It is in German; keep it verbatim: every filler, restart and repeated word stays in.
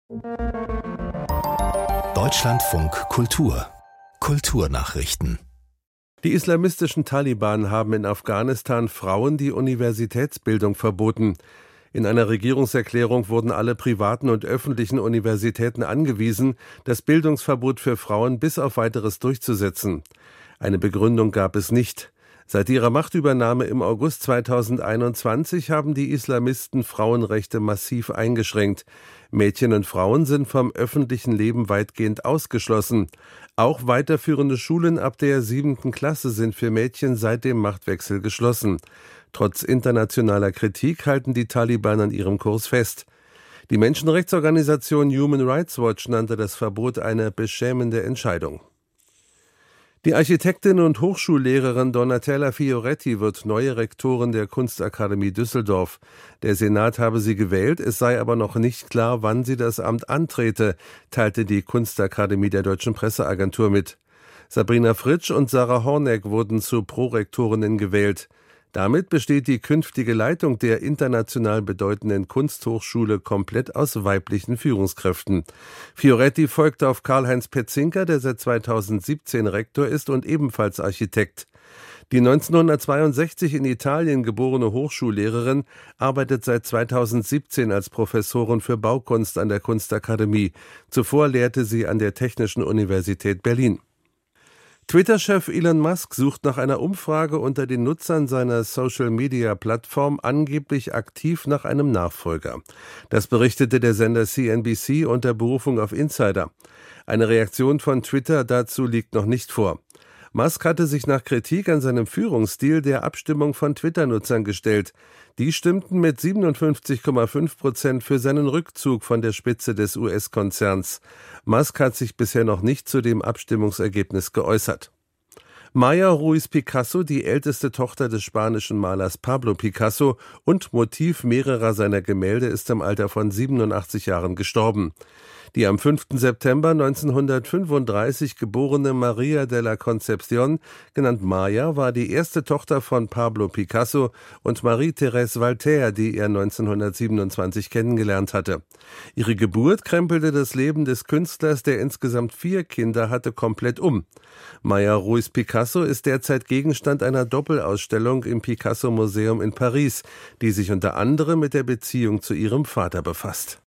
Deutschlandfunk Kultur Kulturnachrichten. Die islamistischen Taliban haben in Afghanistan Frauen die Universitätsbildung verboten. In einer Regierungserklärung wurden alle privaten und öffentlichen Universitäten angewiesen, das Bildungsverbot für Frauen bis auf Weiteres durchzusetzen. Eine Begründung gab es nicht. Seit ihrer Machtübernahme im August zweitausendeinundzwanzig haben die Islamisten Frauenrechte massiv eingeschränkt. Mädchen und Frauen sind vom öffentlichen Leben weitgehend ausgeschlossen. Auch weiterführende Schulen ab der siebten Klasse sind für Mädchen seit dem Machtwechsel geschlossen. Trotz internationaler Kritik halten die Taliban an ihrem Kurs fest. Die Menschenrechtsorganisation Human Rights Watch nannte das Verbot eine beschämende Entscheidung. Die Architektin und Hochschullehrerin Donatella Fioretti wird neue Rektorin der Kunstakademie Düsseldorf. Der Senat habe sie gewählt, es sei aber noch nicht klar, wann sie das Amt antrete, teilte die Kunstakademie der Deutschen Presseagentur mit. Sabrina Fritsch und Sarah Horneck wurden zu Prorektorinnen gewählt. Damit besteht die künftige Leitung der international bedeutenden Kunsthochschule komplett aus weiblichen Führungskräften. Fioretti folgte auf Karl-Heinz Petzinker, der seit zweitausendsiebzehn Rektor ist und ebenfalls Architekt. Die neunzehnhundertzweiundsechzig in Italien geborene Hochschullehrerin arbeitet seit zweitausendsiebzehn als Professorin für Baukunst an der Kunstakademie. Zuvor lehrte sie an der Technischen Universität Berlin. Twitter-Chef Elon Musk sucht nach einer Umfrage unter den Nutzern seiner Social-Media-Plattform angeblich aktiv nach einem Nachfolger. Das berichtete der Sender C N B C unter Berufung auf Insider. Eine Reaktion von Twitter dazu liegt noch nicht vor. Musk hatte sich nach Kritik an seinem Führungsstil der Abstimmung von Twitter-Nutzern gestellt. Die stimmten mit siebenundfünfzig Komma fünf Prozent für seinen Rückzug von der Spitze des U S-Konzerns. Musk hat sich bisher noch nicht zu dem Abstimmungsergebnis geäußert. Maya Ruiz Picasso, die älteste Tochter des spanischen Malers Pablo Picasso und Motiv mehrerer seiner Gemälde, ist im Alter von siebenundachtzig Jahren gestorben. Die am fünften September neunzehnhundertfünfunddreißig geborene Maria de la Concepción, genannt Maya, war die erste Tochter von Pablo Picasso und Marie-Thérèse Walter, die er neunzehnhundertsiebenundzwanzig kennengelernt hatte. Ihre Geburt krempelte das Leben des Künstlers, der insgesamt vier Kinder hatte, komplett um. Maya Ruiz Picasso ist derzeit Gegenstand einer Doppelausstellung im Picasso-Museum in Paris, die sich unter anderem mit der Beziehung zu ihrem Vater befasst.